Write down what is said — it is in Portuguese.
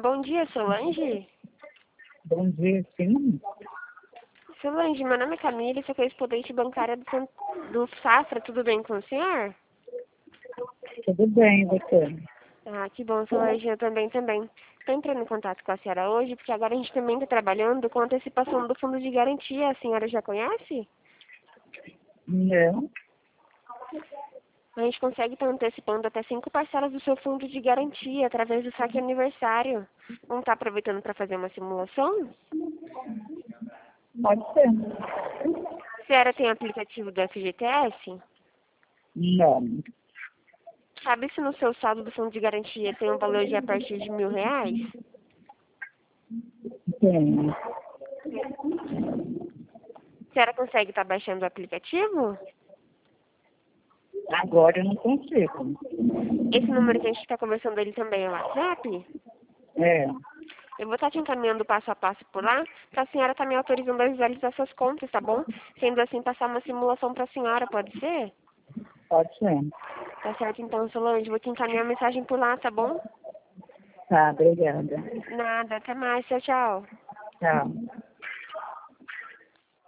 Bom dia, Solange. Bom dia, sim. Solange, meu nome é Camila, sou correspondente bancária do Safra, tudo bem com o senhor? Tudo bem, você? Ah, que bom, Solange, eu também. Estou entrando em contato com a senhora hoje, porque agora a gente também está trabalhando com antecipação do fundo de garantia. A senhora já conhece? Não. A gente consegue estar antecipando até 5 parcelas do seu fundo de garantia através do saque aniversário. Não está aproveitando para fazer uma simulação? Pode ser. A senhora tem aplicativo do FGTS? Não. Sabe se no seu saldo do fundo de garantia tem um valor de a partir de R$ 1.000? Tem. A senhora consegue estar baixando o aplicativo? Agora eu não consigo. Esse número que a gente está conversando ele também é o WhatsApp? É. Eu vou estar te encaminhando passo a passo por lá, para a senhora estar me autorizando a visualizar suas contas, tá bom? Sendo assim, passar uma simulação para a senhora, pode ser? Pode ser. Tá certo então, Solange, vou te encaminhar a mensagem por lá, tá bom? Tá, obrigada. Nada, até mais, tchau, tchau. Tchau.